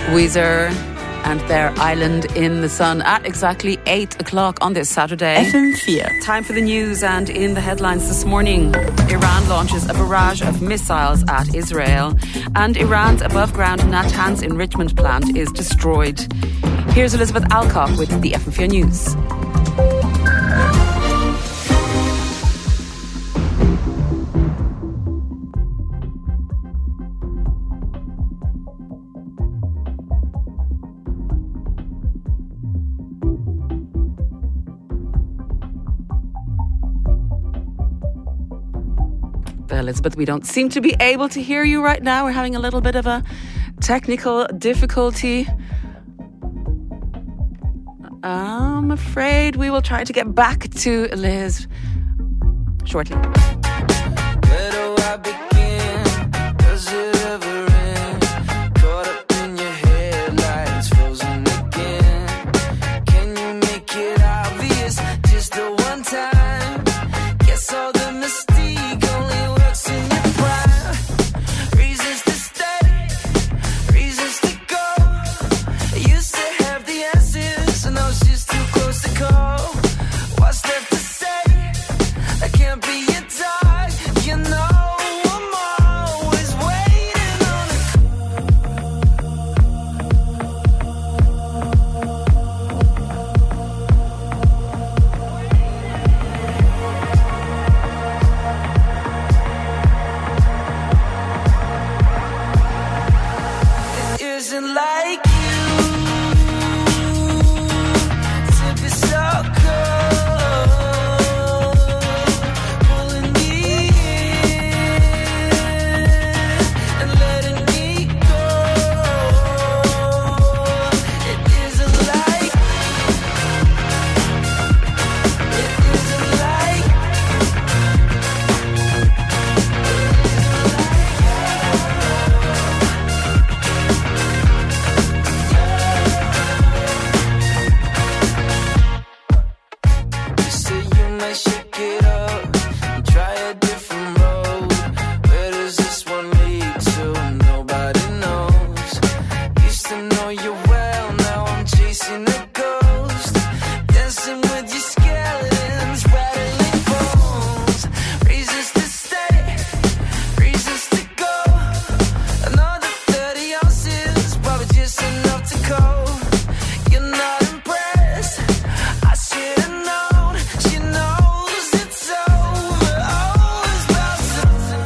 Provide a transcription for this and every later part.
Weezer and their Island in the Sun at exactly 8 o'clock on this Saturday. FM4. Time for the news, and in the headlines this morning, Iran launches a barrage of missiles at Israel, and Iran's above-ground Natanz enrichment plant is destroyed. Here's Elizabeth Alcock with the FM4 News. Elizabeth, we don't seem to be able to hear you right now. We're having a little bit of a technical difficulty. I'm afraid we will try to get back to Liz shortly. Where do I begin? Does it ever end? Caught up in your headlights, frozen again. Can you make it obvious just the one time? Guess all the mystique only works in your prime. Reasons to stay, reasons to go. I used to have the answers, and I was just too close to call. What's left to say? I can't be your dog, you know. I'm always waiting on a It isn't like you to be so cold, pulling me in and letting me go. It isn't like, it isn't like, you say you might shake it up and try a different road. Where does this one lead to? Nobody knows. Used to know you well, now I'm chasing a ghost. Dancing with your skeletons, rattling bones. Reasons to stay, reasons to go. Another 30 ounces, probably just enough to cope. You're not impressed, I should've known. She knows it's over, always about something.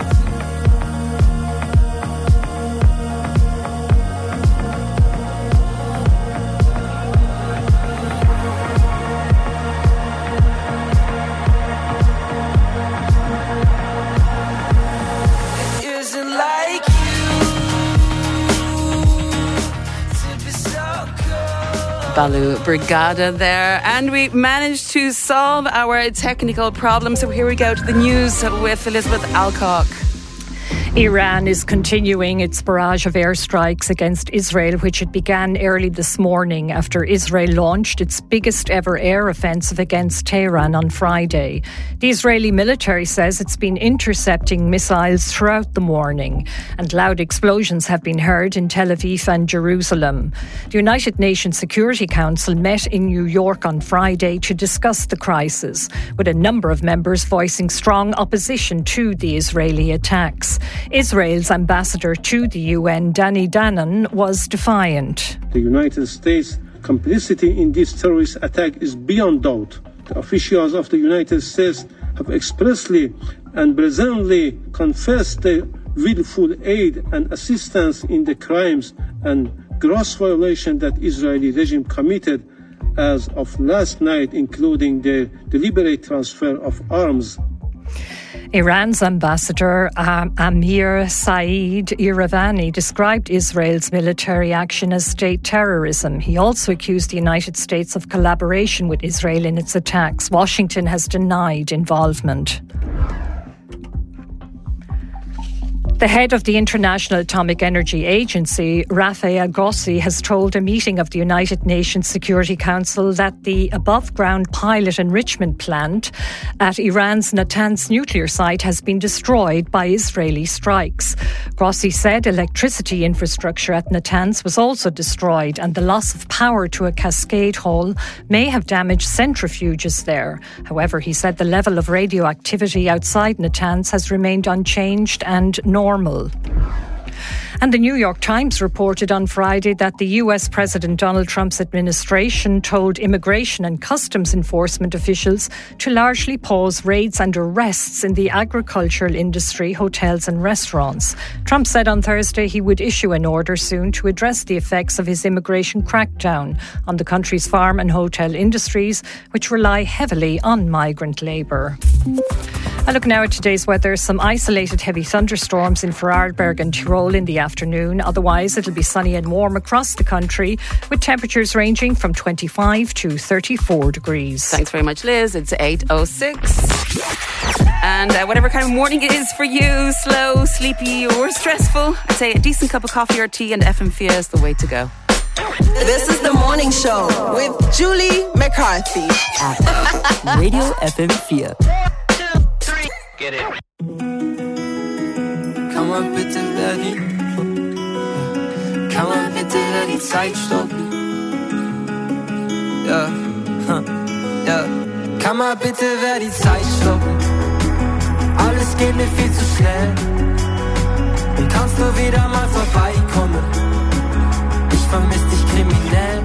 It isn't like you to be so cold. Balu Brigada there, and we managed to solve our technical problem. So here we go to the news with Elizabeth Alcock. Iran is continuing its barrage of airstrikes against Israel, which it began early this morning after Israel launched its biggest ever air offensive against Tehran on Friday. The Israeli military says it's been intercepting missiles throughout the morning, and loud explosions have been heard in Tel Aviv and Jerusalem. The United Nations Security Council met in New York on Friday to discuss the crisis, with a number of members voicing strong opposition to the Israeli attacks. Israel's ambassador to the UN, Danny Danon, was defiant. The United States' complicity in this terrorist attack is beyond doubt. The officials of the United States have expressly and brazenly confessed their willful aid and assistance in the crimes and gross violation that Israeli regime committed as of last night, including the deliberate transfer of arms. Iran's ambassador Amir Saeed Iravani described Israel's military action as state terrorism. He also accused the United States of collaboration with Israel in its attacks. Washington has denied involvement. The head of the International Atomic Energy Agency, Rafael Grossi, has told a meeting of the United Nations Security Council that the above-ground pilot enrichment plant at Iran's Natanz nuclear site has been destroyed by Israeli strikes. Grossi said electricity infrastructure at Natanz was also destroyed, and the loss of power to a cascade hall may have damaged centrifuges there. However, he said the level of radioactivity outside Natanz has remained unchanged and normal. And the New York Times reported on Friday that the US President Donald Trump's administration told immigration and customs enforcement officials to largely pause raids and arrests in the agricultural industry, hotels and restaurants. Trump said on Thursday he would issue an order soon to address the effects of his immigration crackdown on the country's farm and hotel industries, which rely heavily on migrant labour. I look now at today's weather. Some isolated heavy thunderstorms in Vorarlberg and Tyrol in the afternoon. Otherwise, it'll be sunny and warm across the country, with temperatures ranging from 25 to 34 degrees. Thanks very much, Liz. It's 8:06. And whatever kind of morning it is for you, slow, sleepy or stressful, I'd say a decent cup of coffee or tea and FM4 is the way to go. This is the morning show with Julie McCarthy. Radio FM4. Get it. Kann man bitte wer die Zeit stoppen? Ja, ja. Kann man bitte wer die Zeit stoppen? Alles geht mir viel zu schnell. Und kannst du wieder mal vorbeikommen? Ich vermiss dich kriminell.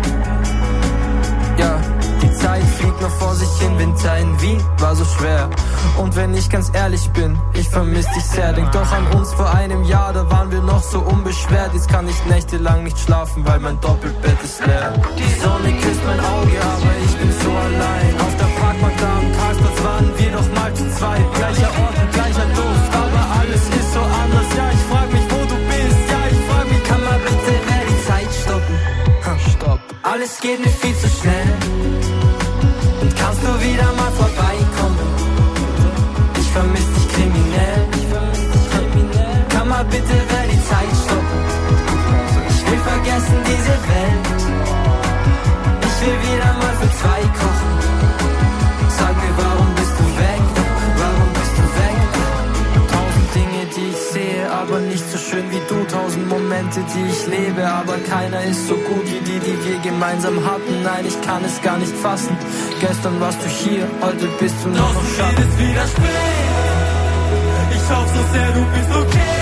Ja. Die Zeit fliegt noch vor sich hin, Winter in Wien war so schwer. Und wenn ich ganz ehrlich bin, ich vermiss dich sehr. Denk doch an uns vor einem Jahr, da waren wir noch so unbeschwert. Jetzt kann ich nächtelang nicht schlafen, weil mein Doppelbett ist leer. Die Sonne küsst mein Auge, aber ich bin so allein. Auf der Parkbank da am Karlsplatz waren wir doch mal zu zweit. Gleicher Ort und gleicher Duft, aber alles ist so anders. Ja, ich frag mich, wo du bist. Ja, ich frag mich, kann man bitte wer die Zeit stoppen? Stopp. Alles geht mir viel zu schnell. Kannst du wieder mal vorbeikommen? Ich vermiss dich kriminell. Kann mal bitte wer die Zeit stoppen? Ich will vergessen diese Welt. Ich will wieder mal für zwei kochen. Sag mir, warum bist du weg? Warum bist du weg? 1000 Dinge, die ich sehe, aber nicht so schön wie du. 1000 Momente, die ich lebe, aber keiner ist so gut wie die wir gemeinsam hatten. Nein, ich kann es gar nicht fassen. Gestern warst du hier, heute bist du nur noch Schatten. Draußen wird es wieder spät. Ich hoffe so sehr, du bist okay.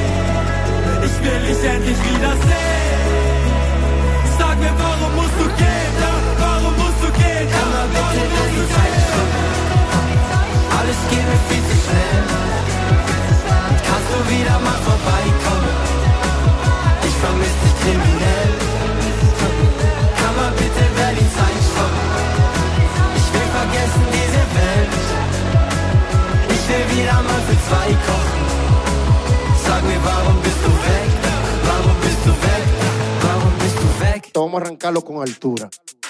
Ich will dich endlich wiedersehen. Sag mir, warum musst du gehen? Ja, warum musst du gehen? Ja, warum musst du gehen? Alles geht mir viel zu schnell. Kannst du wieder mal vorbeikommen? Ich vermiss dich kriminell. Kann man bitte wer die Zeit stoppen? Ich will vergessen diese Welt. Ich will wieder mal für zwei kochen. Sag mir, warum bist du weg? Warum bist du weg? Warum bist du weg? Vamos a arrancarlo con altura.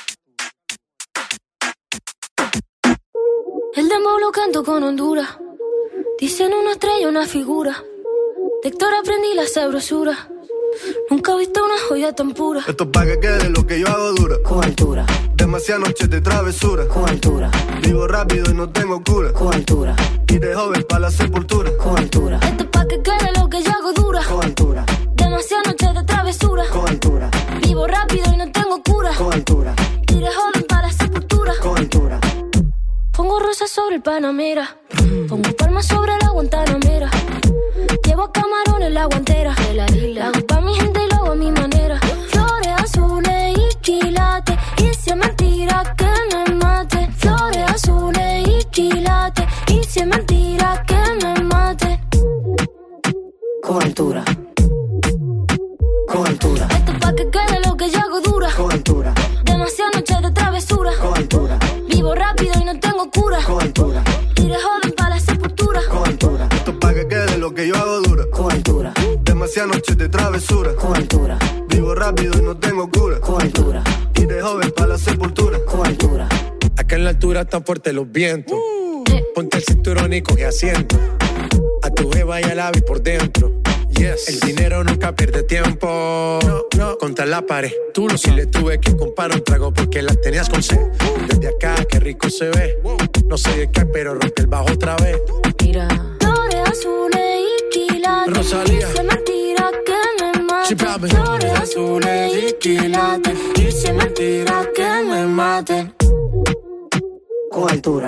El dembow lo canto con Honduras. Dicen una estrella, una figura. De Héctor aprendí la sabrosura. Nunca he visto una joya tan pura. Esto es pa' que quede lo que yo hago dura. Con altura. Demasiadas noches de travesura. Con altura. Vivo rápido y no tengo cura. Con altura. Y de joven pa' la sepultura. Con altura. Esto es pa' que quede lo que yo hago dura. Con altura. Demasiadas noches de travesura. Con altura. Vivo rápido y no tengo cura. Con altura. Y de joven pa' la sepultura. Con altura. Pongo rosas sobre el Panamera. Pongo palmas sobre la Guantanamera. Llevo camarones en la guantera. La hago pa' mi gente y lo hago a mi manera. Flores azules y quilates. Y si es mentira que me mate. Flores azules y quilates. Y si es mentira que me mate. Con altura. Con altura. Esto es pa' que quede lo que yo hago dura. Con altura. Demasiadas noches de travesura. Con altura. Vivo rápido y no tengo cura. Con altura. Y de joven pa' la sepultura. Con altura. Esto es pa' que quede lo que yo hago dura. Con altura. Demasiadas noches de travesura. Con altura. Vivo rápido y no tengo cura. Con altura. Y de joven pa' la sepultura. Con altura. Acá en la altura están fuertes los vientos. Ponte el cinturón y coge asiento. A tu jeva y al ave por dentro. Yes. El dinero nunca pierde tiempo. No. Contra la pared. Tú lo sabes. Y le tuve que comprar un trago porque la tenías con sed. Desde acá, qué rico se ve. No sé de qué, pero rompe el bajo otra vez. Mira. Flores azules y quilates. Rosalía. Dice mentira que me maten. Sí, Flores azules y quilates. Dice mentira que me maten. Con altura.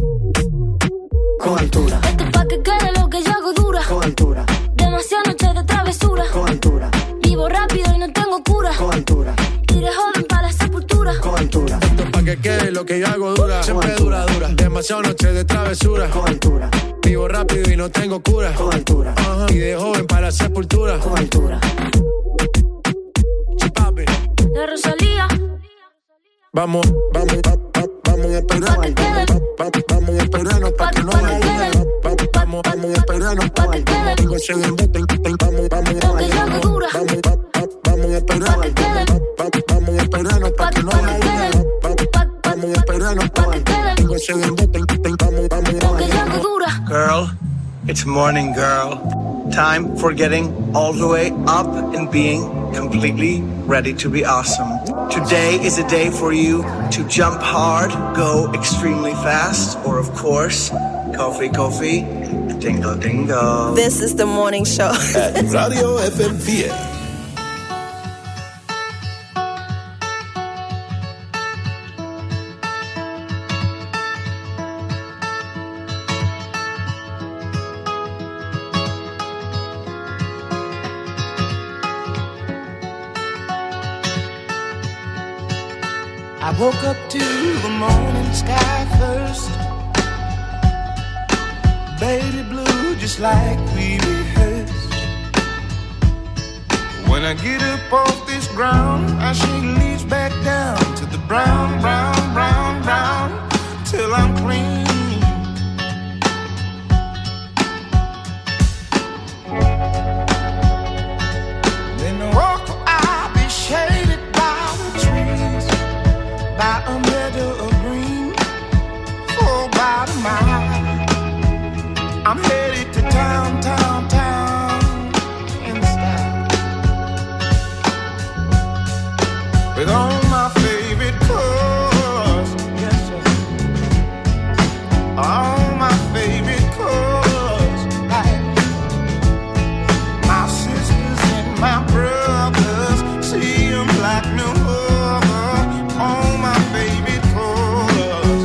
Con altura. Esto es pa' que quede lo que yo hago dura. Con altura. Demasiadas noches de travesura. Con altura. Vivo rápido y no tengo cura. Con altura. Iré joven para la sepultura. Con altura. Esto es pa' que quede lo que yo hago dura. Siempre dura. Demasiadas noches de travesura. Con altura. Vivo rápido y no tengo cura. Con altura. Y de joven para la sepultura. Con altura. Sí, papi. De Rosalía. Vamos a esperarnos. Vamos a esperarnos pa' que no vaya. Vamos a esperarnos pa' que no vaya. Lo que yo hago dura. Vamos a esperarnos. Vamos a esperarnos pa' que no vaya. Vamos a esperarnos pa' que Lo que yo hago dura. Girl, it's morning, girl. Time for getting all the way up and being completely ready to be awesome. Today is a day for you to jump hard, go extremely fast, or of course, coffee, dingle, dingle. This is the morning show. At Radio FM4. I woke up to the morning sky first. Baby blue, just like we rehearsed. When I get up off this ground, I shake leaves back down to the brown, brown, brown, brown, till I'm clean. Then I walk, I'll be shaded by the trees, by a meadow of green, for about a mile. I'm headed to town, town, town, in style, with all my favorite colors, yes sir, all my favorite colors, like my sisters and my brothers, see them like no other, all my favorite colors.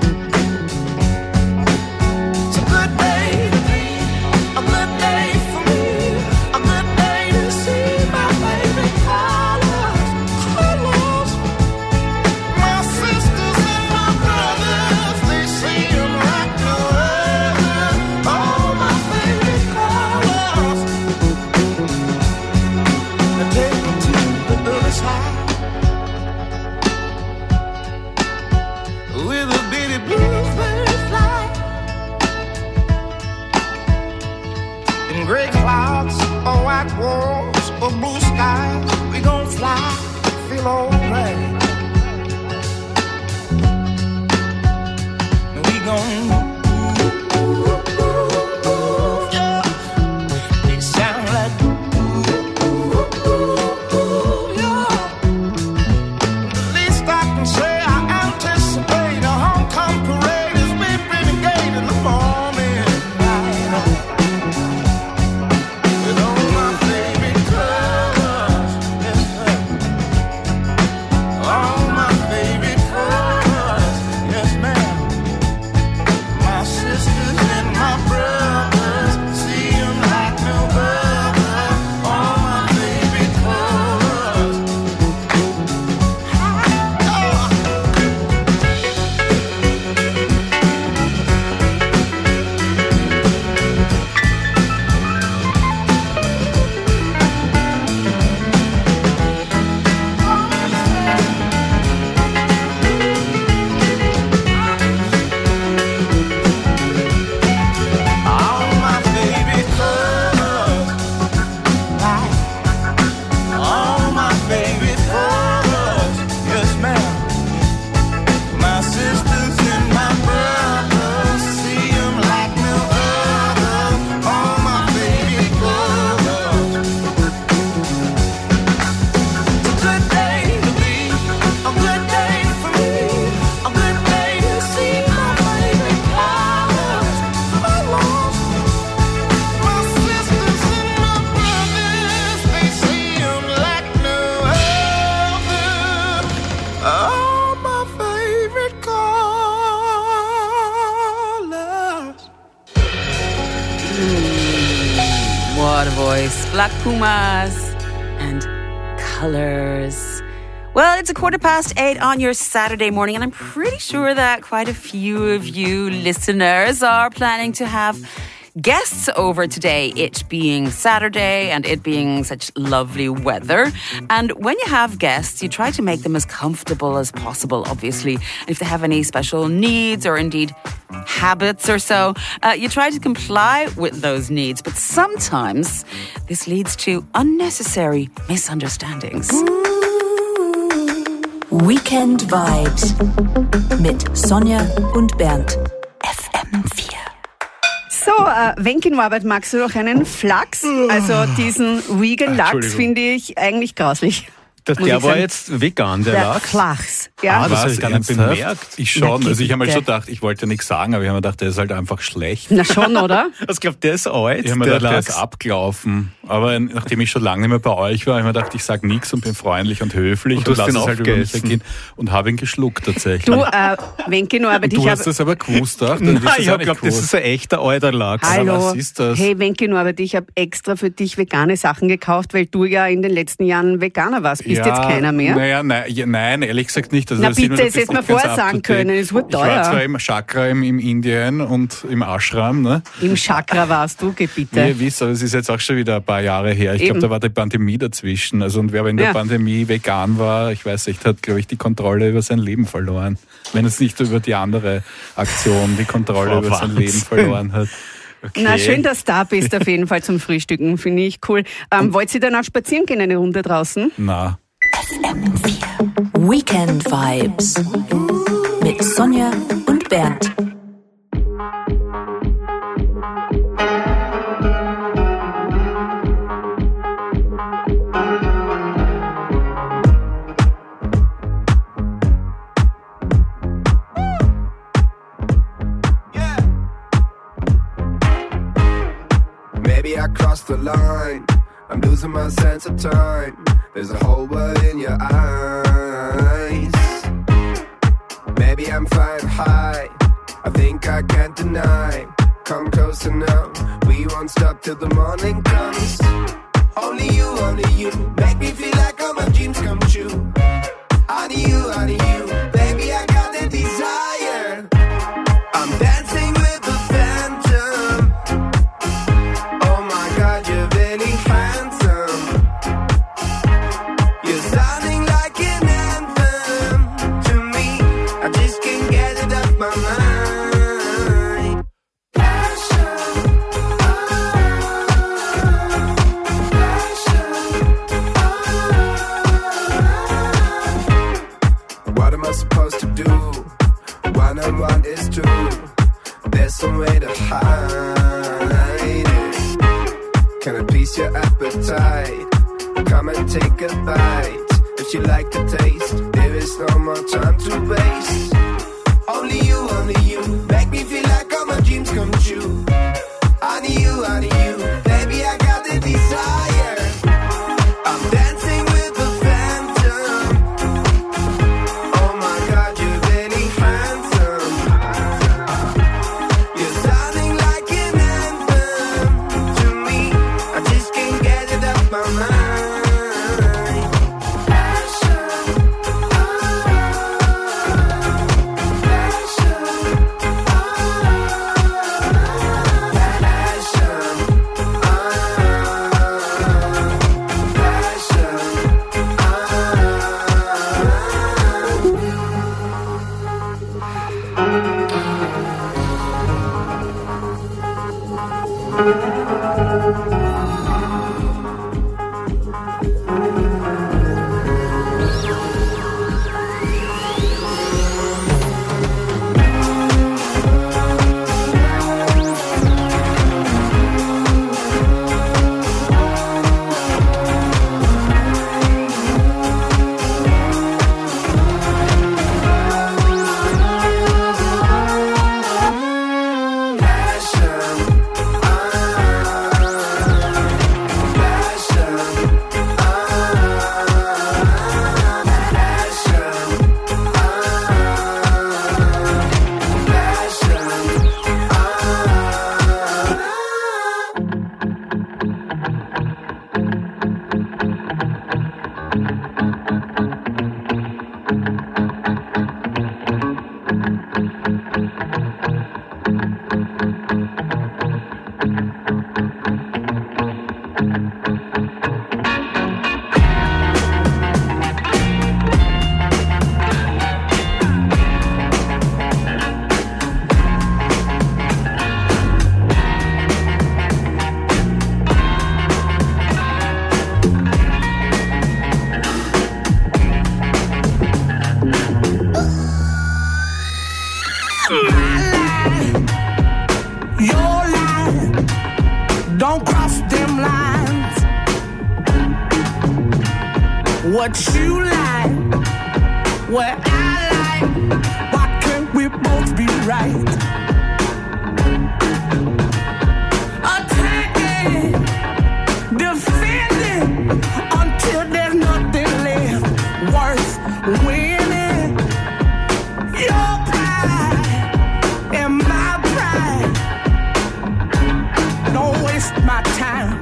It's a good day to be, a good day for me, a good day to see my favorite colors, colors. My sisters and my brothers, they see them like no other, all my favorite colors. Now take me to the other side, with a bitty bluebird fly, in gray clouds or white walls or blue skies, we gon' fly, feel alright. We gon' yeah. They sound like yeah. The least I can say, I anticipate a homecoming parade as we renegade in the morning light, with all my favorite colors, yes sir. Black Pumas and Colors. Well, it's 8:15 on your Saturday morning, and I'm pretty sure that quite a few of you listeners are planning to have guests over today, it being Saturday and it being such lovely weather. And when you have guests, you try to make them as comfortable as possible, obviously. If they have any special needs or indeed habits or so, you try to comply with those needs. But sometimes this leads to unnecessary misunderstandings. Weekend Vibes mit Sonja und Bernd. FM4. So, Wenke Norbert, magst du noch einen Flachs? Also diesen Vegan Lachs finde ich eigentlich grauslich. Der war jetzt vegan, der Lachs? Flachs. Ja. Das habe ich gar nicht bemerkt. Ich schon. Also ich habe mir schon gedacht, ich wollte nichts sagen, aber ich habe mir gedacht, der ist halt einfach schlecht. Na schon, oder? Ich glaube, der ist alt. Ich habe mir gedacht, der ist abgelaufen. Aber nachdem ich schon lange nicht mehr bei euch war, habe ich mir gedacht, ich sage nichts und bin freundlich und höflich und lasse es halt über mich ergehen und habe ihn geschluckt tatsächlich. Du, Wenke Norbert, du hast das aber gewusst, auch? Nein, ich habe geglaubt, das ist ein echter alter Lachs. Hallo. Was ist das? Hey Wenke Norbert, ich habe extra für dich vegane Sachen gekauft, weil du ja in den letzten Jahren Veganer warst. Bist jetzt keiner mehr? Naja, nein, ehrlich gesagt nicht. Also na bitte, es hätte mir vorher sagen können, es wird teuer. Ich war zwar im Chakra im Indien und im Ashram. Ne? Im Chakra warst du, bitte. Wie ihr wisst, aber es ist jetzt auch schon wieder ein paar Jahre her. Ich glaube, da war die Pandemie dazwischen. Also und wer in der Pandemie vegan war, ich weiß nicht, hat, glaube ich, die Kontrolle über sein Leben verloren. Wenn es nicht über die andere Aktion die Kontrolle über sein Leben verloren hat. Okay. Na, schön, dass du da bist, auf jeden Fall zum Frühstücken. Finde ich cool. Wollt ihr dann auch spazieren gehen, eine Runde draußen? Na. FM4 Weekend Vibes mit Sonja und Bernd. Maybe I crossed the line. I'm losing my sense of time. There's a whole world in your eyes. Maybe I'm flying high. I think I can't deny. Come closer now. We won't stop till the morning comes. Only you. Make me feel like all my dreams come true. Honey, you. Baby, I got the desire. I'm dancing with the phantom. Oh my God, you're really handsome. You're sounding like an anthem to me. I just can't get it off my mind. What am I supposed to do? One on one is true. There's some way to hide it. Can I please your appetite? Come and take a bite. If you like the taste, there is no more time to waste. Only you. Make me feel like all my dreams come true. Honey, you. Baby, I got the desire. I'm dancing with the phantom. Oh my God, you're really handsome. You're sounding like an anthem to me. I just can't get it off my mind. what you like, what I like. Why can't we both be right? Attacking, defending, until there's nothing left worth winning. Your pride and my pride. Don't waste my time.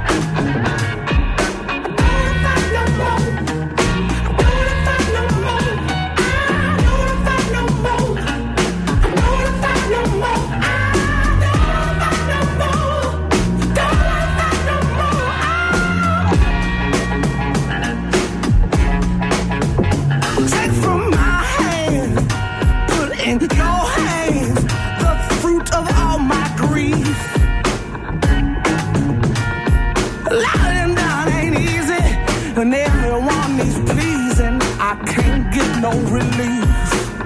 And everyone is pleasing, I can't get no relief.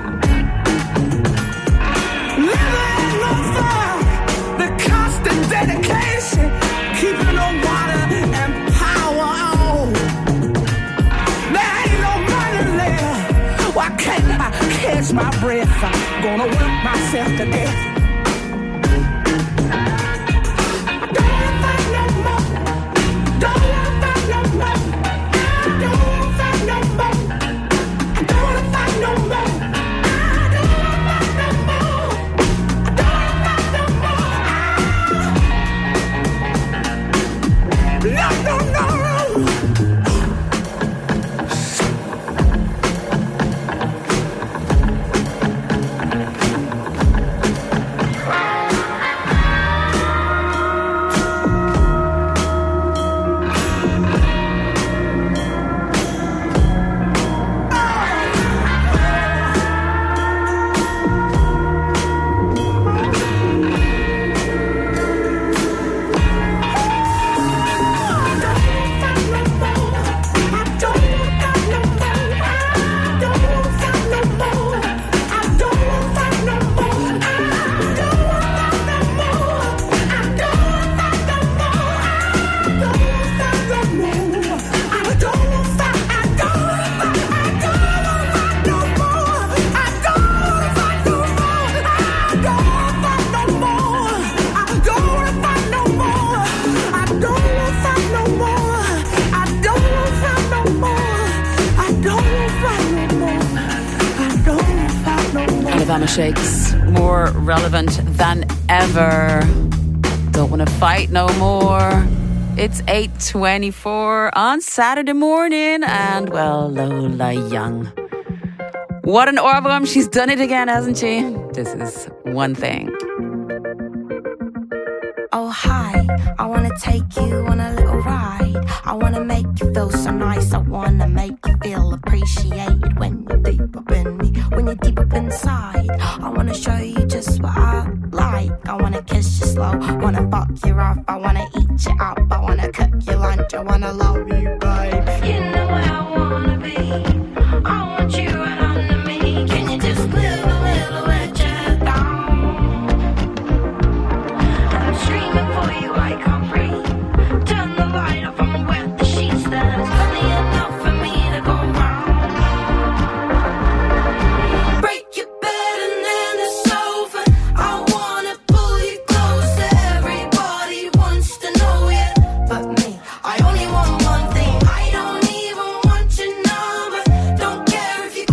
Never had no fun, the constant dedication, keeping the water and power on. There ain't no money left, why can't I catch my breath? I'm gonna work myself to death. Alabama Shakes, more relevant than ever. Don't want to fight no more. It's 8:24 on Saturday morning, and well, Lola Young. What an ohrwurm, she's done it again, hasn't she? This is One Thing. Oh hi, I wanna take you on a little ride. I wanna make you feel so nice. I wanna make you feel appreciated when you're deep up in me, when you're deep up inside. I wanna show you just what I like. I wanna kiss you slow, wanna fuck you off. I wanna eat you up, I wanna cook your lunch. I wanna love you, babe. You know where I wanna be. I want you right under me. Can you just live a little bit down? Screaming for you, I can't breathe. Turn the light off, I'ma wet the sheets. There's plenty enough for me to go round. Break your bed and then it's over. I wanna pull you closer. Everybody wants to know you, but me, I only want one thing. I don't even want your number. Don't care if you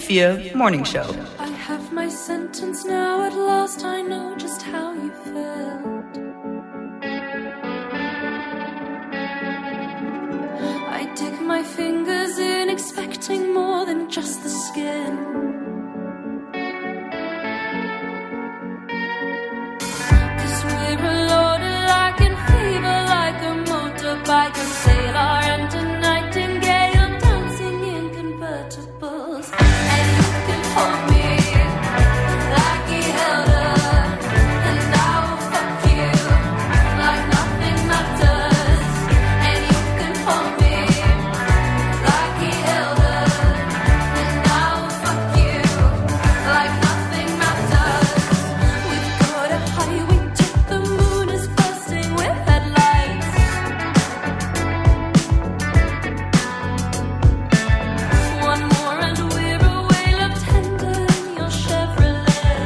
FM4 Morning Show. I have my sentence now, at last I know just how you felt. I dig my fingers in, expecting more than just the skin. 'Cause we're a loaded like in fever, like a motorbike, a sailor and a nightingale dancing in convertibles. And you can hold me like he held her, and I will fuck you like nothing matters. And you can hold me like he held her, and I will fuck you like nothing matters. We've got a highway to the moon is bursting with headlights. One more and we're away, left tender in your Chevrolet.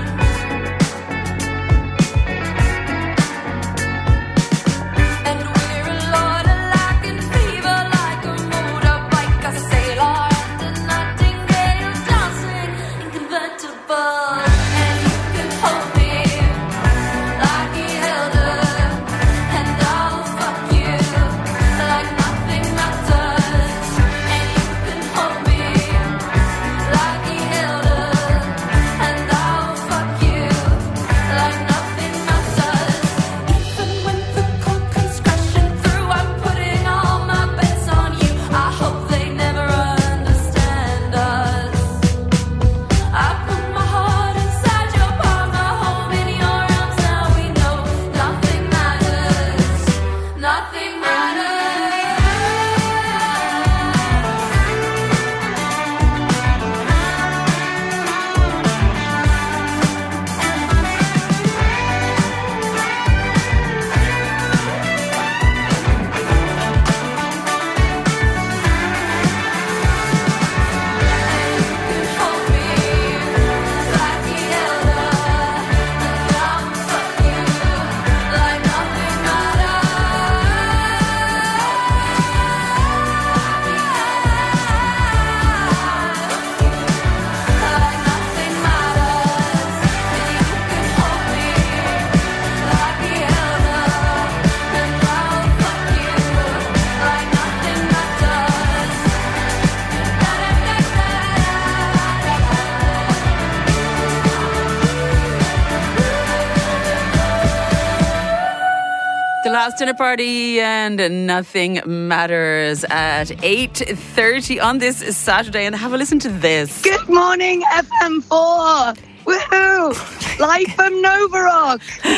And we're a lot alike in fever, like a motorbike, a sailor and a nightingale dancing in convertibles. And you can hold me like he held her, and I'll fuck you like nothing matters. And you can hold me like he held her, and I'll fuck you like nothing matters. Even when the cold comes crashing through, I'm putting all my bets on you. I hope they never understand us. I put my heart inside your palm, my home in your arms. Now we know nothing matters. Nothing matters. The Last Dinner Party and Nothing Matters at 8:30 on this Saturday. And have a listen to this. Good morning, FM4. Woohoo! Live from Nova Rock.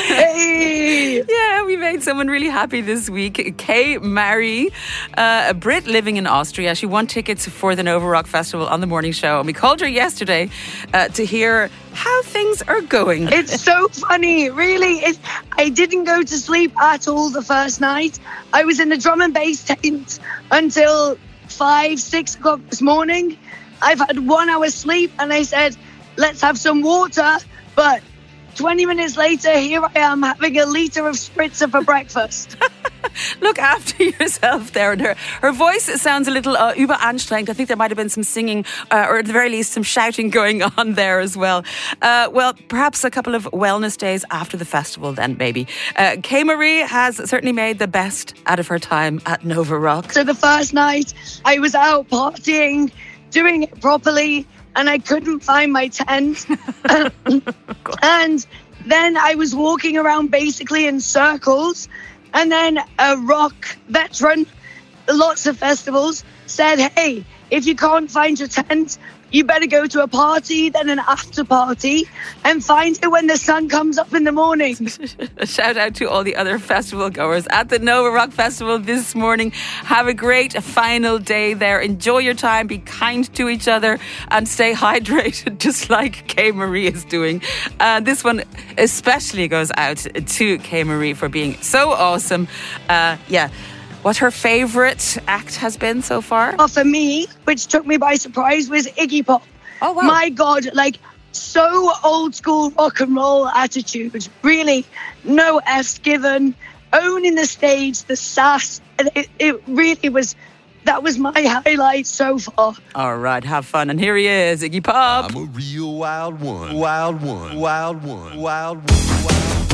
Hey! Yeah, we made someone really happy this week. Kay Mary, a Brit living in Austria. She won tickets for the Nova Rock Festival on the morning show. And we called her yesterday to hear how things are going. It's so funny, really. I didn't go to sleep at all the first night. I was in the drum and bass tent until 5, 6 o'clock this morning. I've had 1 hour sleep and I said, let's have some water. But 20 minutes later, here I am having a litre of spritzer for breakfast. Look after yourself there. And her voice sounds a little überanstrengend. I think there might have been some singing or at the very least some shouting going on there as well. Well, perhaps a couple of wellness days after the festival then maybe. Kay Marie has certainly made the best out of her time at Nova Rock. So the first night I was out partying, doing it properly, and I couldn't find my tent. And then I was walking around basically in circles. And then a rock veteran, lots of festivals, said, hey, if you can't find your tent, you better go to a party, then an after party, and find it when the sun comes up in the morning. A shout out to all the other festival goers at the Nova Rock Festival this morning. Have a great final day there. Enjoy your time, be kind to each other, and stay hydrated, just like Kay Marie is doing. This one especially goes out to Kay Marie for being so awesome. What her favourite act has been so far? For me, which took me by surprise, was Iggy Pop. Oh, wow. My God, like, so old school rock and roll attitude. Really, no F's given. Owning the stage, the sass. It really was that was my highlight so far. All right, have fun. And here he is, Iggy Pop. I'm a real wild one, wild one, wild one, wild one.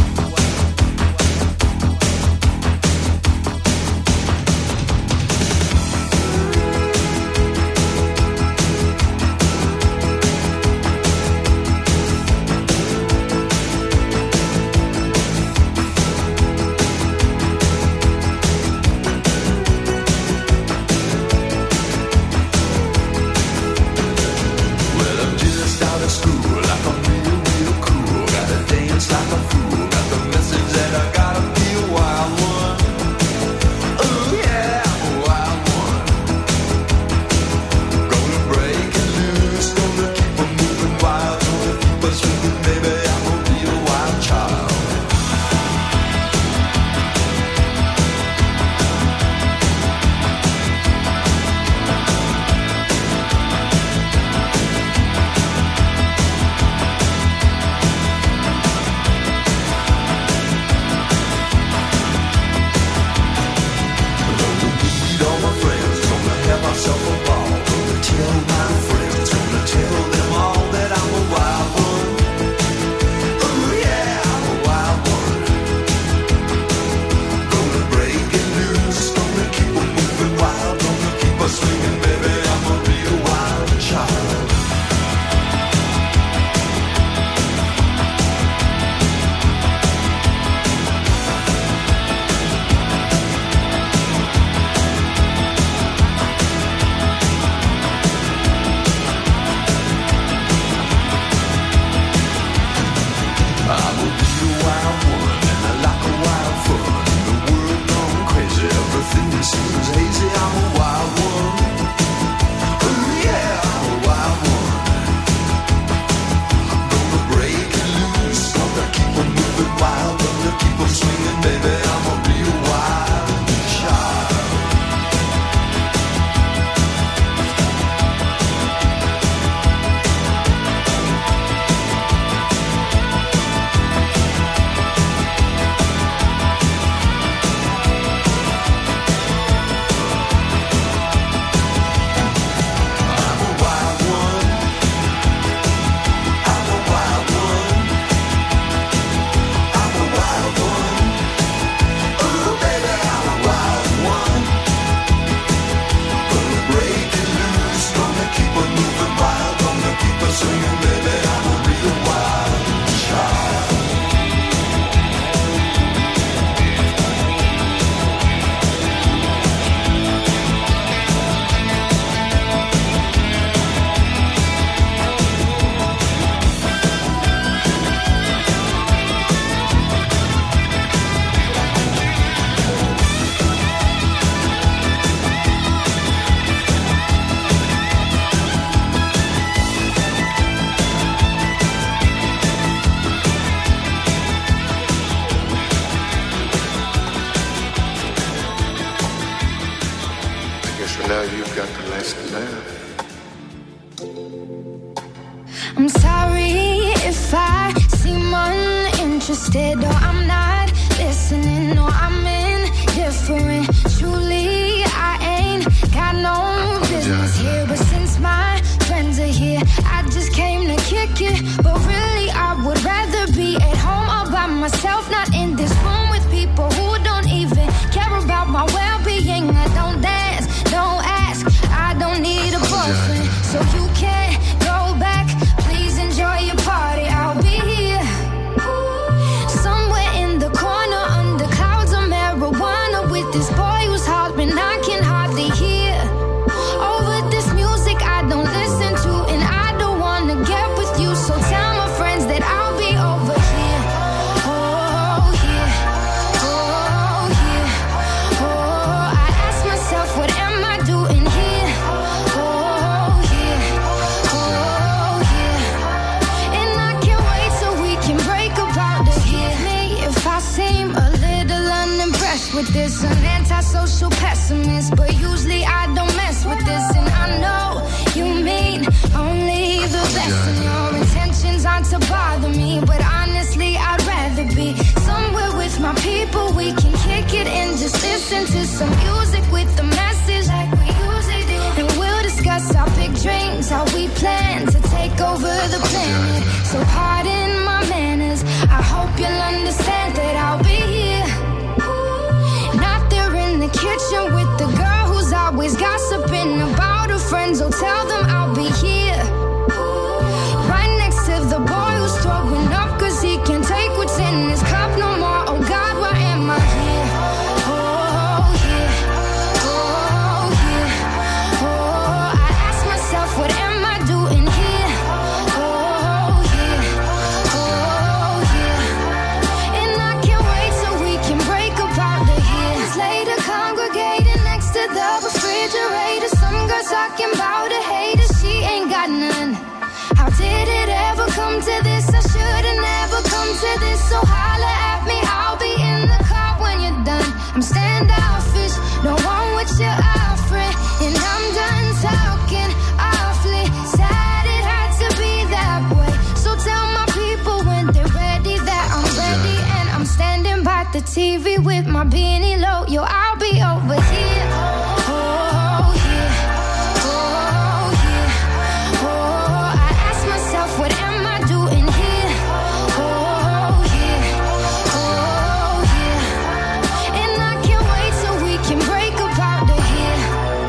Now you've got the last laugh. I'm sorry if I seem uninterested or I'm not listening or I'm indifferent. Truly, I ain't got no business here, but since my friends are here, I just came to kick it. But really, I would rather be at home all by myself, not in this room with people who don't even care about my well-being. I don't dance, don't ask, I don't need a boyfriend, so you can't go back. Please enjoy your party, I'll be here somewhere in the corner under clouds of marijuana with this boy who's hollering I can hardly hear. Over this music I don't listen to, and I don't wanna get with you, so tell my friends that I'll be over here. Oh here, oh here, oh I ask myself what am I doing here? Oh here, oh here, and I can't wait so we can break up out of here. Me if I seem a little unimpressed with this, an antisocial pessimist, but usually I don't mess with this, and I know you mean only the best, and your intentions aren't to bother me, but honestly I'd rather be somewhere with my people. We can kick it and just listen to some music with the message like we used So pardon my manners. I hope you'll understand that I'll be here. Not there in the kitchen with the girl who's always gossiping about her friends. So tell them I'll be here. Right next to the boy who's throwing up 'cause he can't take what's in his cup no more. Oh God, why am I here? Oh yeah, oh yeah, oh. I ask myself, what am I doing here? Oh yeah, oh yeah. And I can't wait till we can break apart the years later, congregating next to the refrigerator. Some girl talking about a hater, she ain't got none. How did it ever come to this? I should've never come to this. So holla at me, I'll be in the car when you're done. I'm standoffish, no one with your offering. And I'm done talking awfully. Sad it had to be that way. So tell my people when they're ready that I'm ready. And I'm standing by the TV with my beanie low. Yo, I'll be over here. Oh yeah, oh yeah, oh. I ask myself, what am I doing here? Oh yeah, oh yeah. And I can't wait till we can break apart the here.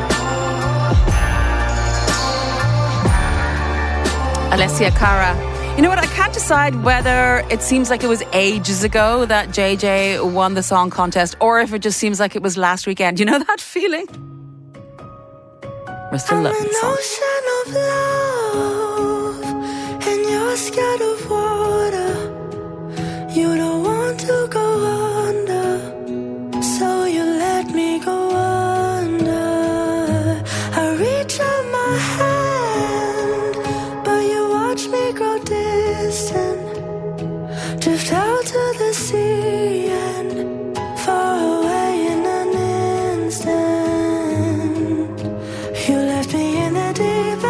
Alessia Cara. You know what? I can't decide whether it seems like it was ages ago that JJ won the song contest or if it just seems like it was last weekend. You know that feeling? We're still loving the song. Ocean of love, and you're scared of water. You don't want to go under, so you let me go under. I reach out my hand, but you watch me grow distant. Drift out to the sea and far away in an instant. You left me in the deep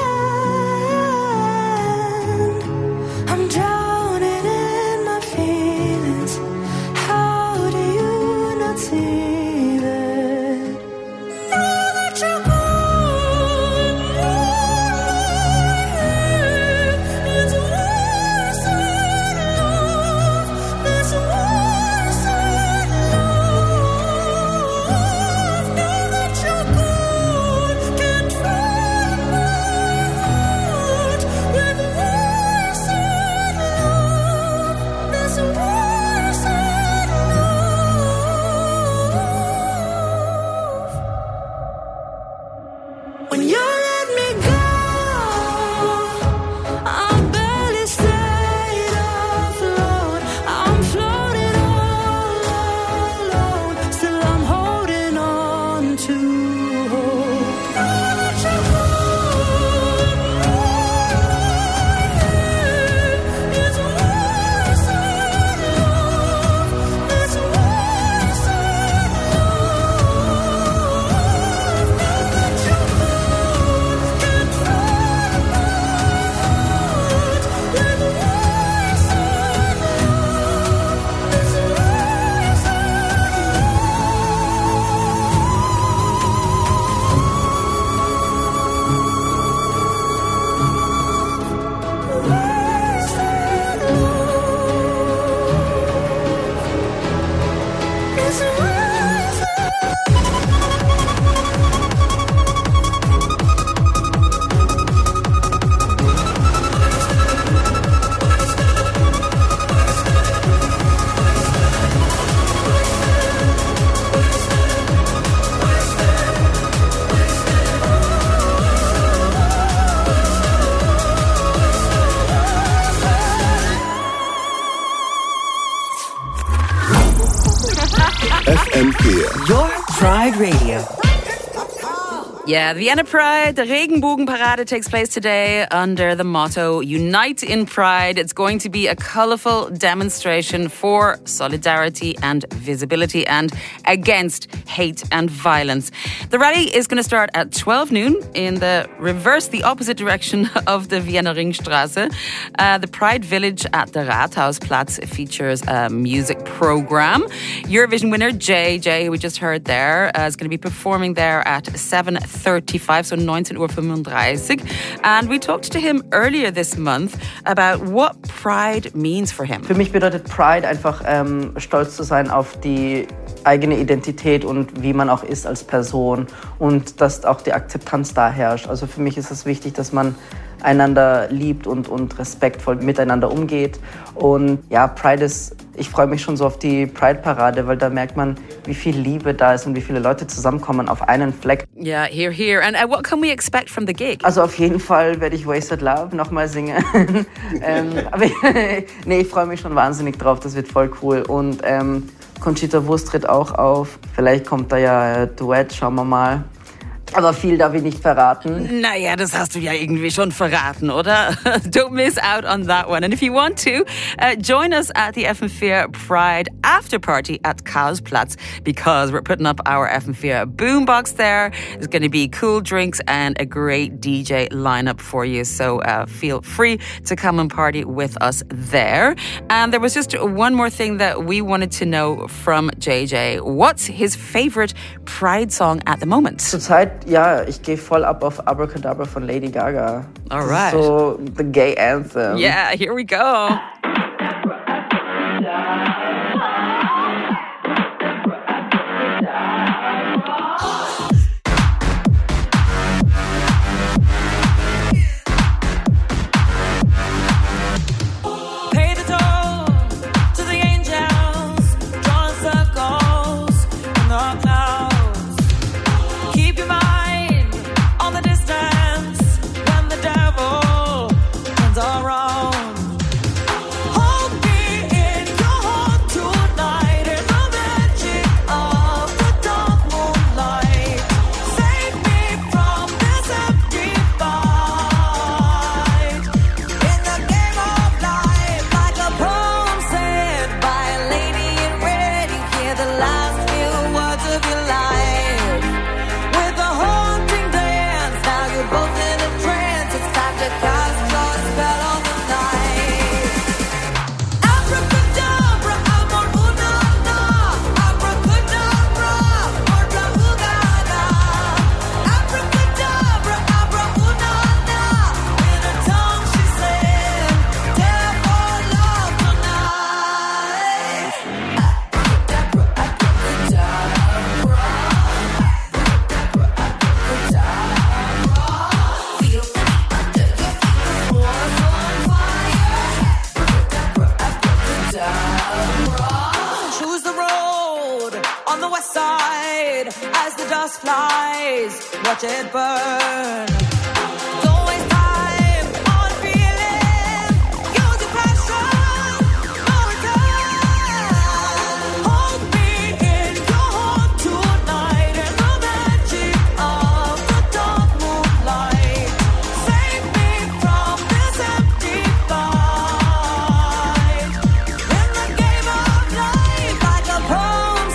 end. I'm drowning in my feelings. How do you not see that? Now that you're gone, it's worse than love. It's worse than love. Now that you're gone, can't find my heart with worse than love. It's worse than love. When you let me go, I barely stayed afloat. I'm floating all alone. Still I'm holding on to hope. Now that you're gone, it's worse than love. It's worse than love. Now that you're gone, can't find my heart with worse than love. It's worse than FM4. Your Pride Radio. Yeah, the Vienna Pride, the Regenbogenparade takes place today under the motto Unite in Pride. It's going to be a colourful demonstration for solidarity and visibility and against hate and violence. The rally is going to start at 12 noon in the opposite direction of the Vienna Ringstraße. The Pride Village at the Rathausplatz features a music program. Eurovision winner JJ, who we just heard there, is going to be performing there at 7:30 19:35, so 19:35. And we talked to him earlier this month about what pride means for him. Für mich bedeutet Pride einfach stolz zu sein auf die eigene Identität und wie man auch ist als Person und dass auch die Akzeptanz da herrscht. Also für mich ist es wichtig, dass man einander liebt und respektvoll miteinander umgeht. Und ja, Pride ist, ich freue mich schon so auf die Pride-Parade, weil da merkt man, wie viel Liebe da ist und wie viele Leute zusammenkommen auf einen Fleck. Yeah, hear, hear. And what can we expect from the gig? Also auf jeden Fall werde ich Wasted Love nochmal singen. Aber nee, ich freue mich schon wahnsinnig drauf, das wird voll cool. Und Conchita Wurst tritt auch auf. Vielleicht kommt da ja ein Duett, schauen wir mal. Aber viel darf ich nicht verraten. Naja, das hast du ja irgendwie schon verraten, oder? Don't miss out on that one. And if you want to, join us at the FM4 Pride After Party at Kausplatz, because we're putting up our FM4 boombox there. There's going to be cool drinks and a great DJ lineup for you. So feel free to come and party with us there. And there was just one more thing that we wanted to know from JJ. What's his favorite Pride song at the moment? Zurzeit, ja, ich gehe voll ab auf Abracadabra von Lady Gaga. All right. So the gay anthem. Yeah, here we go. Watch it burn.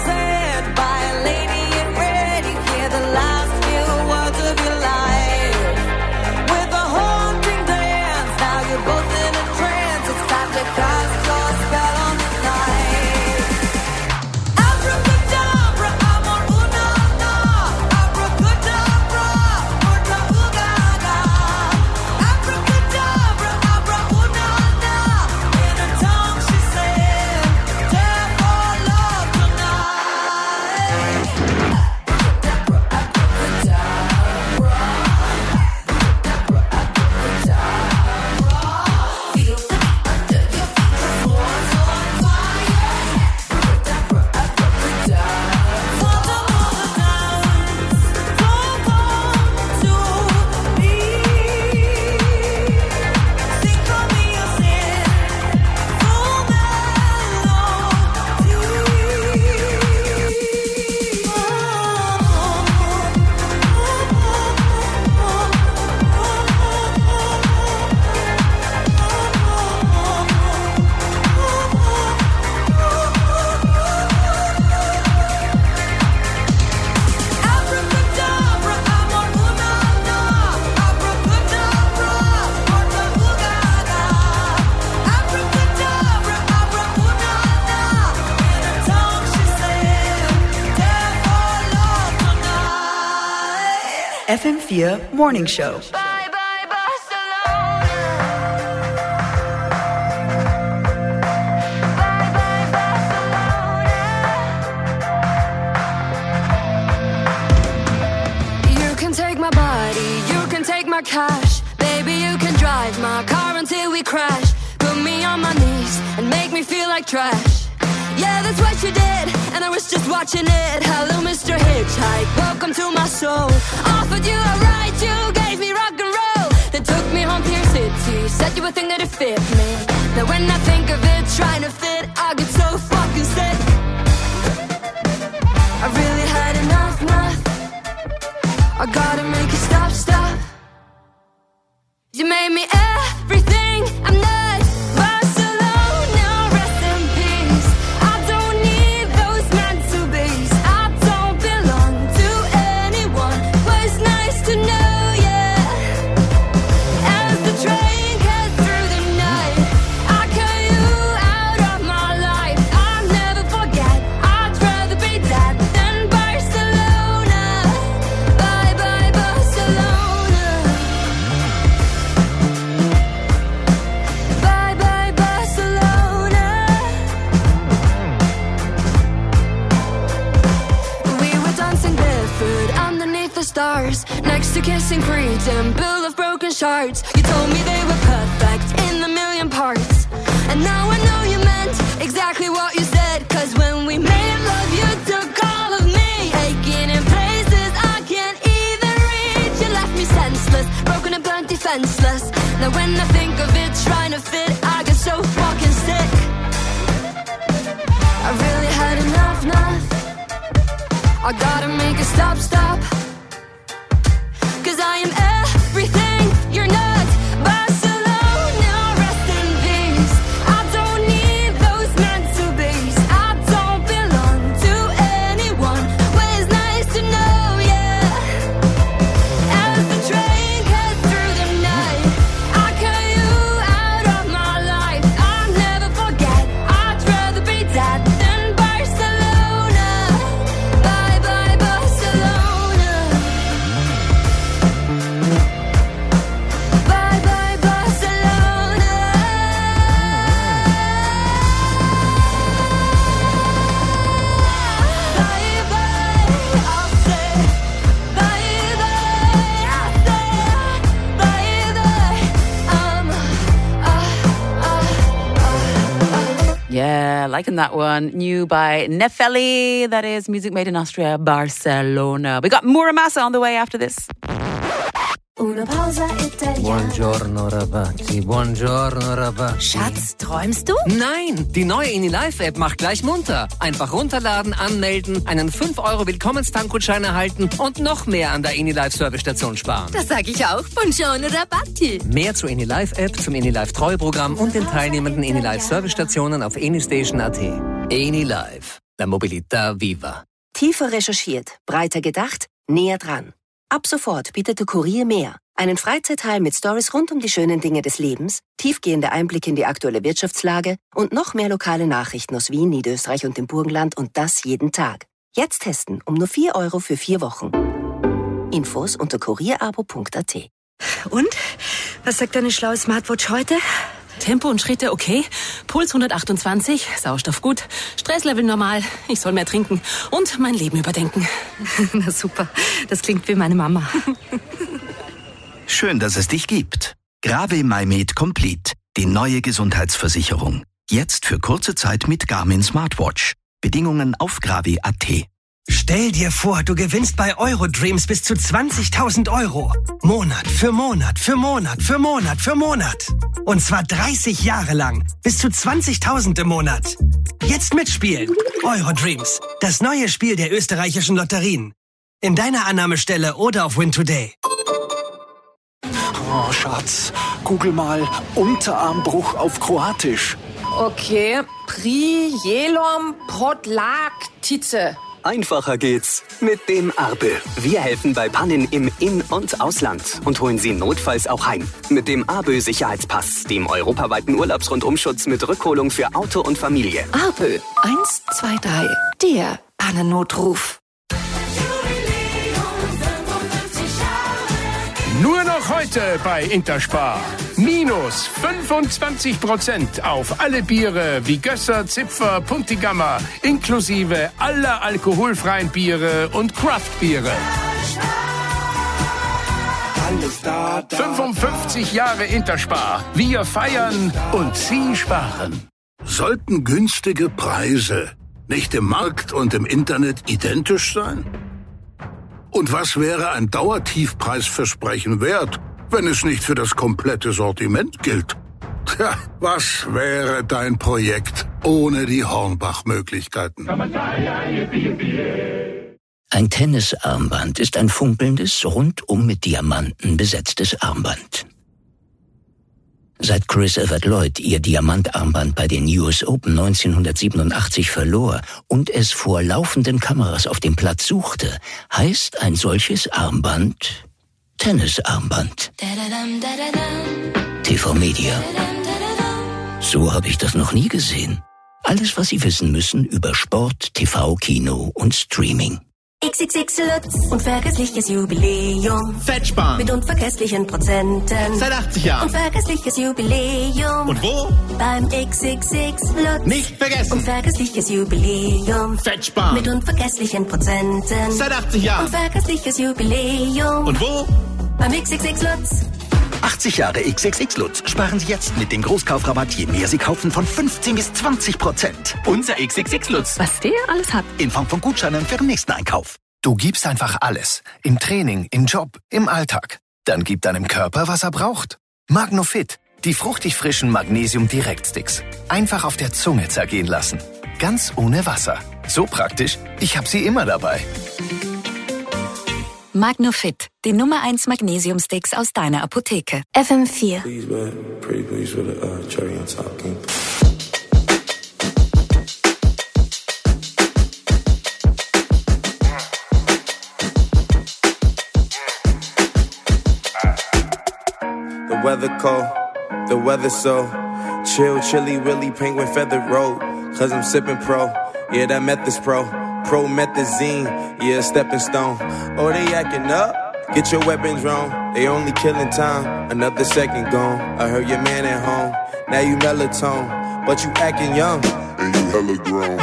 Last few words of your life. FM4 Morning Show. You can take my body, you can take my cash. Baby, you can drive my car until we crash. Put me on my knees and make me feel like trash. Yeah, that's what you did, and I was just watching it. Hello, Mr. Hitchhike, welcome to my soul. Offered you a ride, you gave me rock and roll. Then took me home to your city, said you would think that it fit me. Now when I think of it, trying to fit, I get so fucking sick. I really had enough. I gotta make it stop. You made me everything I'm not. Barcelona, rest in peace. I don't need those meant to be's. I don't belong to anyone. Was nice to know, yeah. As the train heads through the night, I cut you out of my life. I'll never forget. I'd rather be dead than Barcelona. Bye bye Barcelona. Bye bye Barcelona. We were dancing barefoot underneath the stars, next to kissing freedom, built of broken shards. You told me they were perfect in a million parts, and now I know you meant exactly what you said. Cause when we made love, you took all of me, aching in places I can't even reach. You left me senseless, broken and burnt, defenseless. Now when I think of it, trying to fit, I get so fucking sick. I really had enough. I gotta make it stop. Cause I am everything you're not. Barcelona, rest in peace. I don't need those meant to be's. I don't belong to anyone. Well, it's nice to know, yeah. As the train heads through the night, I cut you out of my life. I'll never forget. I'd rather be dead than Barcelona. Bye bye Barcelona. Bye bye Barcelona. Bye bye, I'll say. Bye bye, I'll say. Bye bye, Yeah, liking that one. New by Nefelli. That is music made in Austria, Barcelona. We got Muramasa on the way after this. Una pausa italiana. Buongiorno ragazzi, buongiorno ragazzi. Schatz, träumst du? Nein, die neue InnyLive-App macht gleich munter. Einfach runterladen, anmelden, einen 5€ Willkommenstankgutschein erhalten und noch mehr an der InnyLive-Servicestation sparen. Das sag ich auch. Buongiorno Rabatti. Mehr zur InnyLive-App, zum InnyLive-Treueprogramm und den teilnehmenden InnyLive-Servicestationen auf innystation.at. InnyLive, la mobilità viva. Tiefer recherchiert, breiter gedacht, näher dran. Ab sofort bietet der Kurier mehr. Einen Freizeitteil mit Stories rund um die schönen Dinge des Lebens, tiefgehende Einblicke in die aktuelle Wirtschaftslage und noch mehr lokale Nachrichten aus Wien, Niederösterreich und dem Burgenland und das jeden Tag. Jetzt testen um nur 4€ für 4 Wochen. Infos unter kurierabo.at. Und? Was sagt deine schlaue Smartwatch heute? Tempo und Schritte okay, Puls 128, Sauerstoff gut, Stresslevel normal, ich soll mehr trinken und mein Leben überdenken. Na super, das klingt wie meine Mama. Schön, dass es dich gibt. Grave MyMed Complete, die neue Gesundheitsversicherung. Jetzt für kurze Zeit mit Garmin Smartwatch. Bedingungen auf gravi.at. Stell dir vor, du gewinnst bei Eurodreams bis zu 20.000 €. Monat für Monat für Monat für Monat für Monat. Und zwar 30 Jahre lang. Bis zu 20.000 im Monat. Jetzt mitspielen. Eurodreams. Das neue Spiel der österreichischen Lotterien. In deiner Annahmestelle oder auf Win Today. Oh, Schatz, google mal Unterarmbruch auf Kroatisch. Okay, Prijelom Podlaktice. Einfacher geht's mit dem Arbe. Wir helfen bei Pannen im In- und Ausland und holen Sie notfalls auch heim. Mit dem Arbe Sicherheitspass, dem europaweiten Urlaubsrundumschutz mit Rückholung für Auto und Familie. Arbe 123, der Pannennotruf. Nur noch heute bei Interspar. Minus 25% auf alle Biere wie Gösser, Zipfer, Puntigammer, inklusive aller alkoholfreien Biere und Craftbiere. 55 Jahre Interspar. Wir feiern und Sie sparen. Sollten günstige Preise nicht im Markt und im Internet identisch sein? Und was wäre ein Dauertiefpreisversprechen wert, wenn es nicht für das komplette Sortiment gilt? Tja, was wäre dein Projekt ohne die Hornbach-Möglichkeiten? Ein Tennisarmband ist ein funkelndes, rundum mit Diamanten besetztes Armband. Seit Chris Evert Lloyd ihr Diamantarmband bei den US Open 1987 verlor und es vor laufenden Kameras auf dem Platz suchte, heißt ein solches Armband Tennisarmband. TV Media. So habe ich das noch nie gesehen. Alles, was Sie wissen müssen über Sport, TV, Kino und Streaming. XXX Lutz, unvergessliches Jubiläum. Fettsparen. Mit unvergesslichen Prozenten. Seit 80 Jahren. Unvergessliches Jubiläum. Und wo? Beim XXX Lutz. Nicht vergessen. Unvergessliches Jubiläum. Fettsparen. Mit unvergesslichen Prozenten. Seit 80 Jahren. Unvergessliches Jubiläum. Und wo? Beim XXX Lutz. 80 Jahre XXX Lutz. Sparen Sie jetzt mit dem Großkaufrabatt, je mehr Sie kaufen, von 15 bis 20%. Unser XXX Lutz. Was der alles hat. In Form von Gutscheinen für den nächsten Einkauf. Du gibst einfach alles. Im Training, im Job, im Alltag. Dann gib deinem Körper, was er braucht. Magnofit. Die fruchtig frischen Magnesium-Direkt-Sticks. Einfach auf der Zunge zergehen lassen. Ganz ohne Wasser. So praktisch, ich habe sie immer dabei. Magnofit, die Nummer 1 Magnesium-Sticks aus deiner Apotheke. FM4. Please, man. Pretty please with a cherry on top. The weather cold, the weather so chill, chilly, really penguin feathered road. Cause I'm sipping pro, yeah, that meth is pro. Promethazine, yeah, stepping stone. Oh, they acting up? Get your weapons wrong. They only killing time, another second gone. I heard your man at home. Now you melatonin, but you acting young. And you hella grown.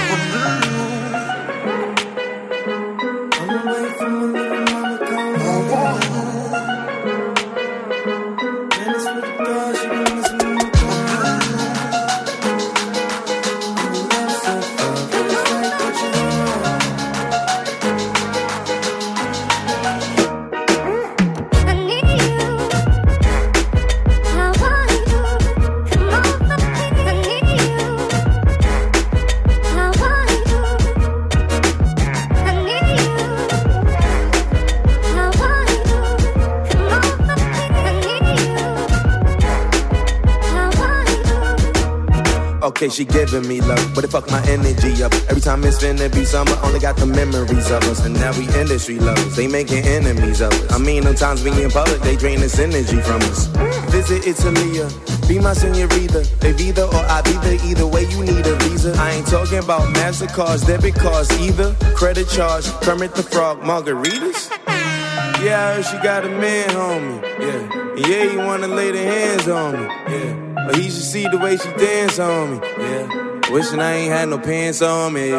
Okay, she giving me love, but it fuck my energy up. Every time it's finna be summer, only got the memories of us. And now we industry lovers, they making enemies of us. I mean, sometimes we in public, they drain this energy from us. Visit Italia, be my senorita. They either or I either way you need a visa. I ain't talking about MasterCards, debit cards either. Credit charge, Kermit the Frog, margaritas. Yeah, I heard she got a man, homie. Yeah, he wanna lay their hands on me. Yeah. But he should see the way she dance on me, yeah. Wishing I ain't had no pants on me.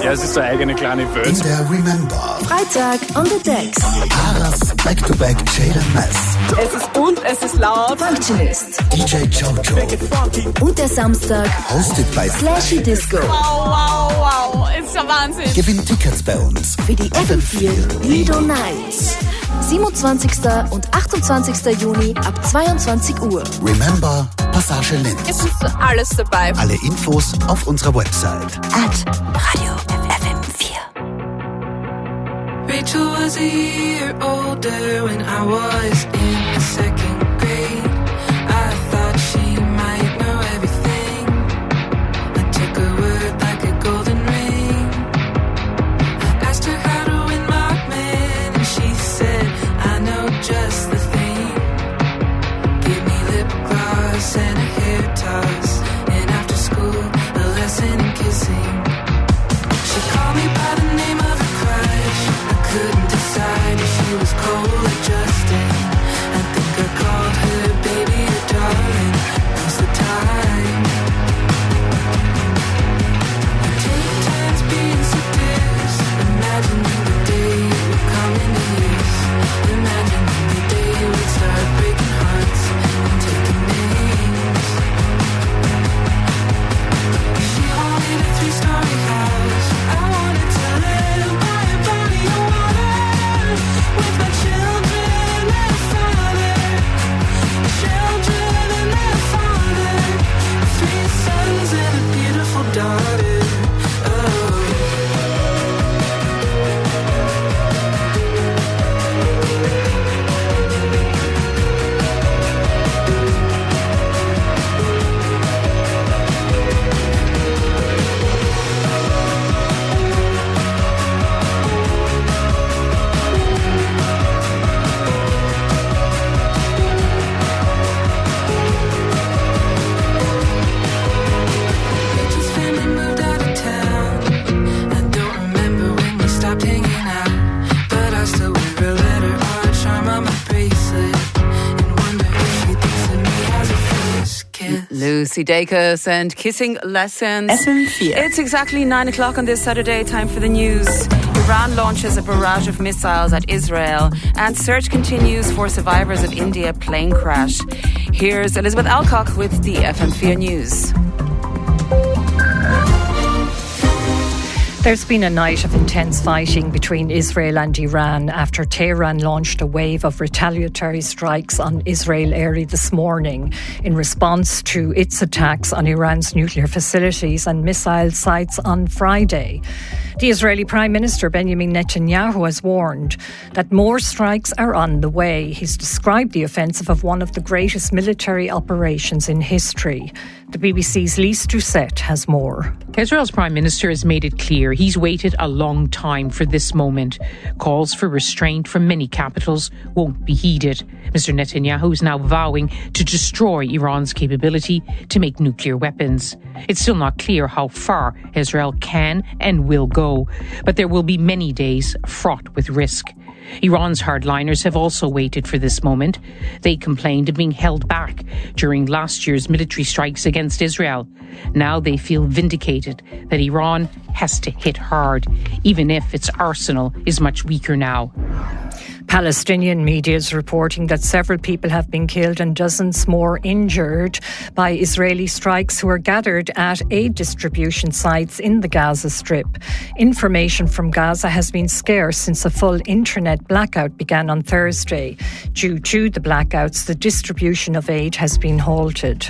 Ja, es ist so eine eigene kleine Welt. In der Remember. Freitag on the Decks. Paras Back-to-Back Jada Mess. Es ist bunt, es ist laut. Functionist. DJ Jojo. Und der Samstag. Hosted by Slashy Disco. Wow. Ist ja Wahnsinn. Gewinn Tickets bei uns. Für die FM4 Lido Nights. 27. und 28. Juni ab 22 Uhr. Remember, Passage Linz. Es ist alles dabei. Alle Infos auf unserer Website. Radio FM4. Rachel was a year older when I was in the second grade. I thought she might know everything. I took her word like a golden ring. I asked her how to win my man, and she said, I know just the thing. Give me lip gloss and a hair toss, and after school, a lesson in kissing. She called me by the name of a crush. I couldn't decide if she was cold or Justin. I think I called her baby or darling most of the time. I take turns being seduced, imagining the day it would come into use, imagining the day it would start breaking hearts and taking names. She wanted a 3-story house. I wanted to live by a body of water with my children and their father, children and their father, 3 sons and a beautiful daughter. Rachel's family moved out of town. I don't remember when we stopped hanging out, but I still wear a letter or a charm on my bracelet and wonder if she thinks of me as a first kiss. Lucy Dacus and Kissing Lessons. FM4. It's exactly 9 o'clock on this Saturday. Time for the news. Iran launches a barrage of missiles at Israel, and search continues for survivors of India plane crash. Here's Elizabeth Alcock with the FM4 News. There's been a night of intense fighting between Israel and Iran after Tehran launched a wave of retaliatory strikes on Israel early this morning in response to its attacks on Iran's nuclear facilities and missile sites on Friday. The Israeli Prime Minister Benjamin Netanyahu has warned that more strikes are on the way. He's described the offensive as one of the greatest military operations in history. The BBC's Lise Doucette has more. Israel's Prime Minister has made it clear he's waited a long time for this moment. Calls for restraint from many capitals won't be heeded. Mr. Netanyahu is now vowing to destroy Iran's capability to make nuclear weapons. It's still not clear how far Israel can and will go, but there will be many days fraught with risk. Iran's hardliners have also waited for this moment. They complained of being held back during last year's military strikes against Israel. Now they feel vindicated that Iran has to hit hard, even if its arsenal is much weaker now. Palestinian media is reporting that several people have been killed and dozens more injured by Israeli strikes who are gathered at aid distribution sites in the Gaza Strip. Information from Gaza has been scarce since a full internet blackout began on Thursday. Due to the blackouts, the distribution of aid has been halted.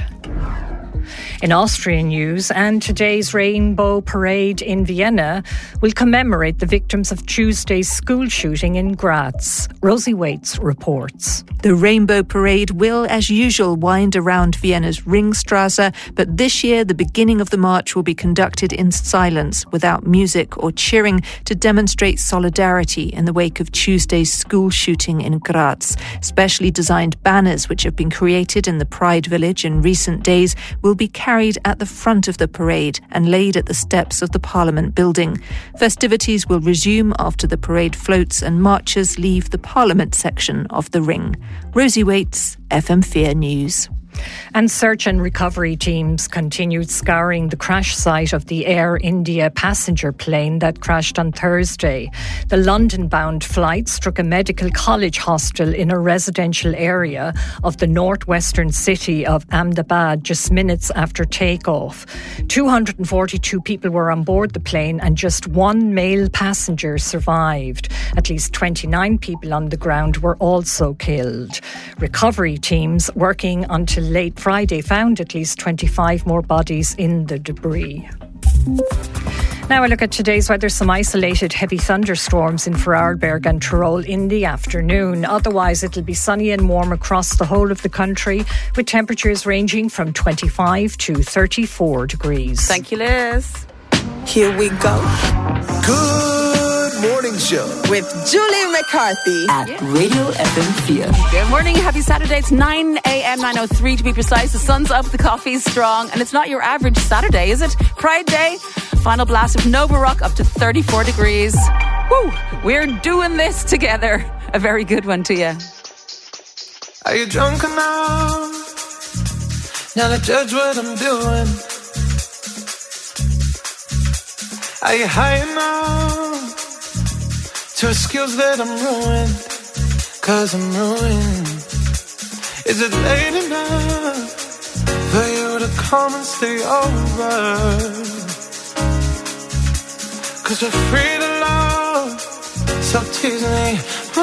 In Austrian news, and today's Rainbow Parade in Vienna will commemorate the victims of Tuesday's school shooting in Graz. Rosie Waits reports. The Rainbow Parade will, as usual, wind around Vienna's Ringstrasse, but this year the beginning of the march will be conducted in silence, without music or cheering, to demonstrate solidarity in the wake of Tuesday's school shooting in Graz. Specially designed banners, which have been created in the Pride Village in recent days, will be carried at the front of the parade and laid at the steps of the Parliament building. Festivities will resume after the parade floats and marchers leave the Parliament section of the ring. Rosie Waits, FM4 News. And search and recovery teams continued scouring the crash site of the Air India passenger plane that crashed on Thursday. The London-bound flight struck a medical college hostel in a residential area of the northwestern city of Ahmedabad just minutes after takeoff. 242 people were on board the plane and just one male passenger survived. At least 29 people on the ground were also killed. Recovery teams working until late Friday found at least 25 more bodies in the debris. Now a look at today's weather. Some isolated heavy thunderstorms in Vorarlberg and Tyrol in the afternoon. Otherwise, it'll be sunny and warm across the whole of the country, with temperatures ranging from 25 to 34 degrees. Thank you, Liz. Here we go. Good morning show with Julie McCarthy at Radio FM4. Good morning, happy Saturday. It's 9 a.m, 9:03 to be precise. The sun's up, the coffee's strong, and it's not your average Saturday, is it? Pride Day, final blast of Nova Rock up to 34 degrees. Woo! We're doing this together. A very good one to you. Are you drunk enough now to judge what I'm doing? Are you high enough to excuse that I'm ruined? 'Cause I'm ruined. Is it late enough for you to come and stay over? 'Cause we're free to love, so tease me.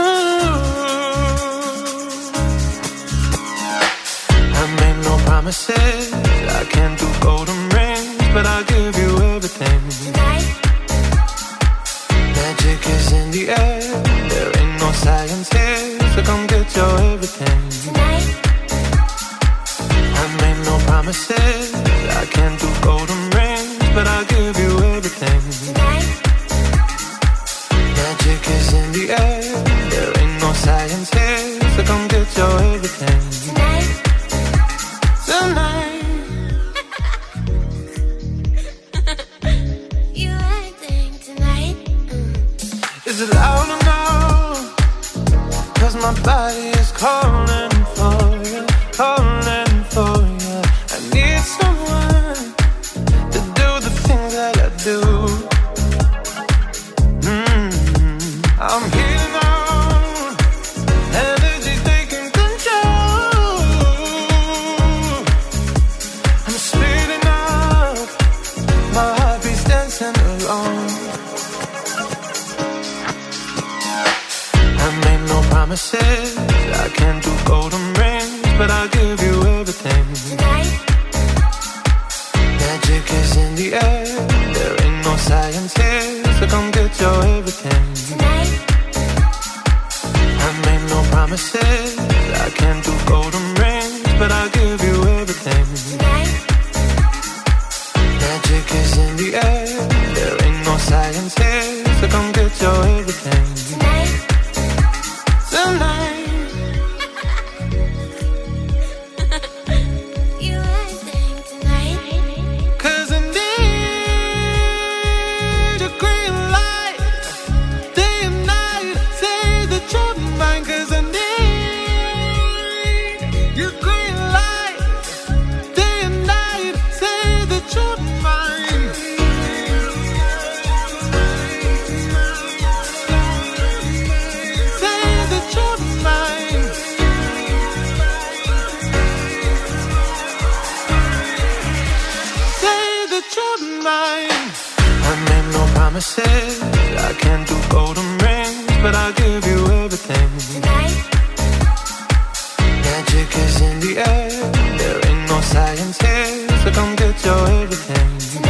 I made no promises, I can't do golden rings, but I'll give you everything. Magic is in the air, there ain't no science here, so come get your everything. I made no promises, I can't do golden rings, but I'll give you everything. Magic is in the air, there ain't no science here, so come get your everything. Tonight. Is it loud enough? 'Cause my body is calling for you, calling for you. I need someone to do the things that I do. I'm here now, energy taking control. I'm speeding up, my heart beats dancing along. Promises, I can't do golden rings, but I'll give you everything. Magic is in the air, there ain't no science here, so come get your everything. I made no promises, I can't do golden rings, but I'll give you everything. Magic is in the air, there ain't no science here, so come get your everything. Tonight. You acting tonight. 'Cause I need your green light, day and night. Say that you're mine. 'Cause I need your green light, day and night. Say that you're mine. I made no promises, I can't do golden rings, but I'll give you everything. Magic is in the air, there ain't no science here, so come get your everything.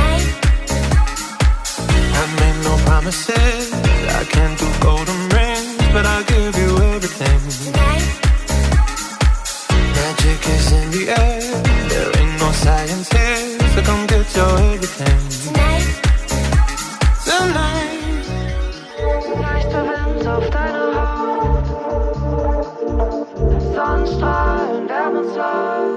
I made no promises, I can't do golden rings, but I'll give you everything. Magic is in the air, there ain't no science here, so come get your everything. Tonight. Leichter Wind auf deine Haut, Sonnenstrahl in Wärmensland.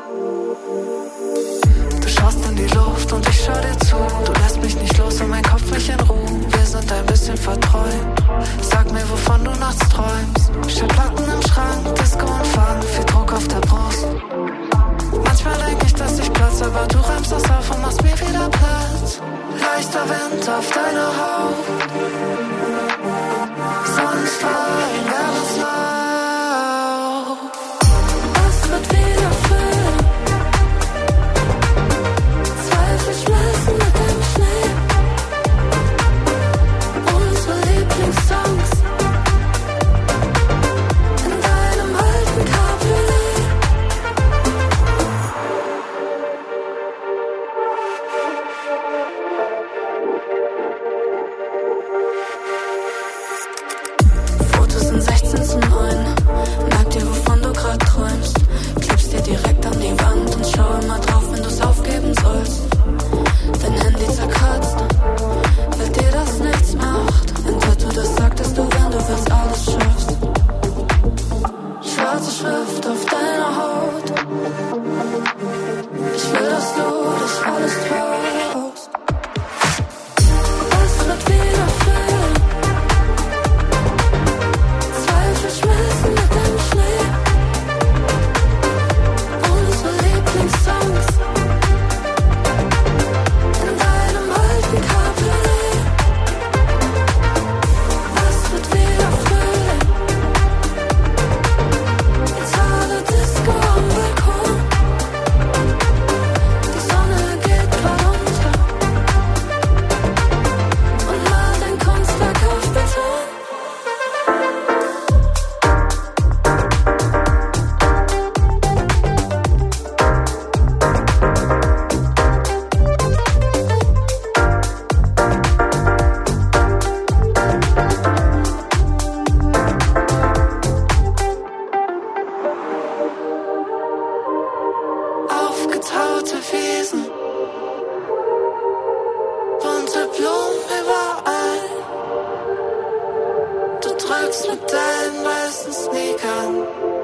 Du schaust in die Luft und ich schau dir zu. Du lässt mich nicht los und mein Kopf nicht in Ruhe. Wir sind ein bisschen verträumt. Sag mir, wovon du nachts träumst. Schallplatten im Schrank, Disco und Funk, viel Druck auf der Brust. Manchmal denk ich, dass ich platz, aber du räumst das auf und machst mir wieder Platz. Leichter Wind auf deiner Haut, Sonnenstrahlen, Wärmeslauf. Was wird wieder füllen? Zweifel schmeißen mit dem Schnee. Unsere Lieblingssongs in deinem alten Cabriolet. Fotos in 16:9. Merk dir, wovon du grad träumst. Klebst dir direkt an die Wand und schau immer drauf, wenn du's aufgeben sollst. Dein Handy zerkratzt, weil dir das nichts macht. Ein Tattoo, das sagt, dass du, wenn du willst, alles schaffst. Schwarze Schrift auf deiner Haut. Ich will, dass du dich alles traust. Was wird wieder füllen? Zweifel schmeißen mit dem Schnee. Unsere Lieblingssongs in deinem alten Cabriolet. Was wird wieder füllen? Gitarre, Disco am Balkon. Die Sonne geht grad unter und malt ein Kunstwerk auf Beton. Aufgetaute Wiesen, bunte Blumen überall. Du drückst mit deinen weißen Sneakern